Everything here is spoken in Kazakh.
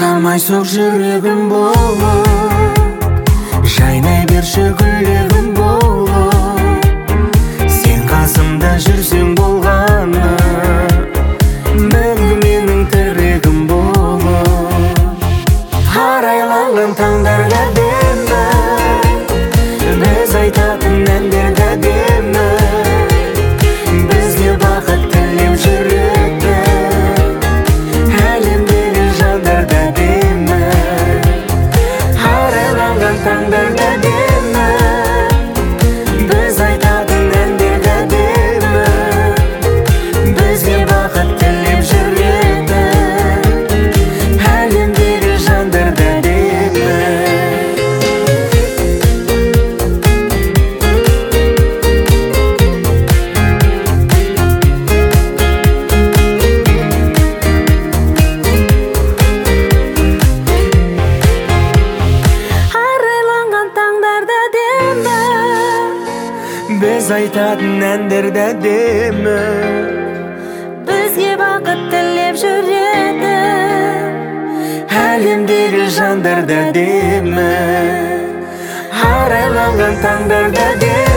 Тоқтамай соқ жүрегім болып, жайнай берші гүлегім болып. Сен қасымда жүрсең болғаны, мәңгі менің тірегім болып. Арайланған таңдарда демі, біз айтатын әндерді әдемі. Бізге бақыт тілеп жүреді әлемдегі жандарда демі. Арайланған таңдарда демі, біз айтатын әндерді әдемі. Бізге бақыт тілеп жүреді әлемдегі жандарда демі. Біз айтатын әндерді әдемі, бізге бақыт тілеп жүреді әлемдегі жандарда демі. Арайланған таңдарда демі.